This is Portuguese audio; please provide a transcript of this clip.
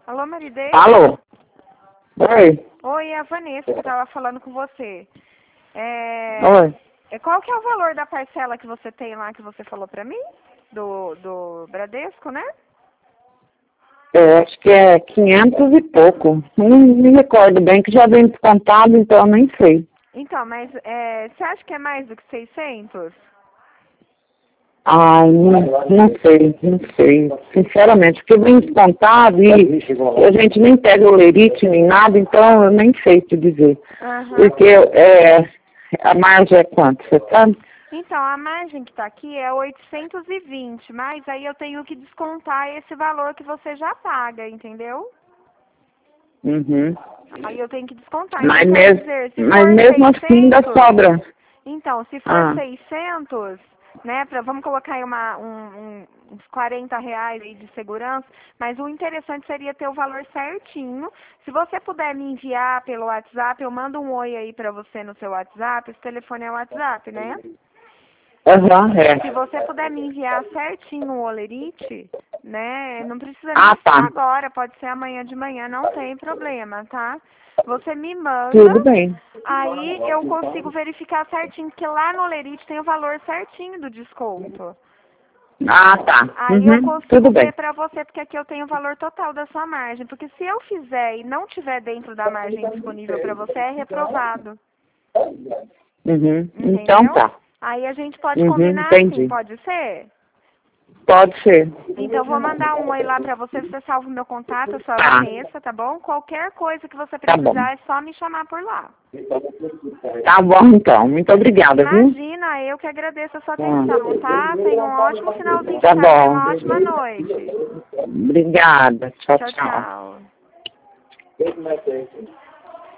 Alô, Maridei? Alô? Oi? Oi, é a Vanessa que estava falando com você. Oi? Qual que é o valor da parcela que você tem lá que você falou pra mim? Do Bradesco, né? Acho que é 500 e pouco. Não me recordo bem, que já vem descontado, então eu nem sei. Então, mas você acha que é mais do que 600? Ai, não sei. Sinceramente, porque vem descontado e a gente nem pega o lerite nem nada, então eu nem sei te dizer. Aham. Porque a margem é quanto, você sabe? Então, a margem que está aqui é 820, mas aí eu tenho que descontar esse valor que você já paga, entendeu? Uhum. Aí eu tenho que descontar. Mas, Então, quer dizer, se mas for mesmo assim ainda 600, sobra. então, se for Ah, 600, né, vamos colocar aí uns 40 reais aí de segurança, mas o interessante seria ter o valor certinho. Se você puder me enviar pelo WhatsApp, eu mando um oi aí pra você no seu WhatsApp, esse telefone é o WhatsApp, né? Se é. você puder me enviar certinho o olerite, né, não precisa nem Ah, ser tá. agora, pode ser amanhã de manhã, não tem problema, tá? Você me Tudo manda, bem. aí eu consigo verificar certinho, porque lá no olerite tem o valor certinho do desconto. Ah, tá. Aí eu Uhum. consigo Tudo ver bem. pra você, porque aqui eu tenho o valor total da sua margem. Porque se eu fizer e não tiver dentro da margem disponível pra você, é reprovado. Uhum. Então Entendeu? tá. Aí a gente pode Uhum, combinar assim, entendi. pode ser? Pode ser. Então vou mandar um oi lá pra você, você salva o meu contato, eu sou a Tá. Vanessa, tá bom? Qualquer coisa que você Tá bom. precisar é só me chamar por lá. Tá bom então. Muito obrigada, viu? Imagina, eu que agradeço a sua Tá. atenção, tá? Tenha um ótimo finalzinho de Tá tarde, bom. uma ótima noite. Obrigada. Tchau, Tchau, tchau. tchau.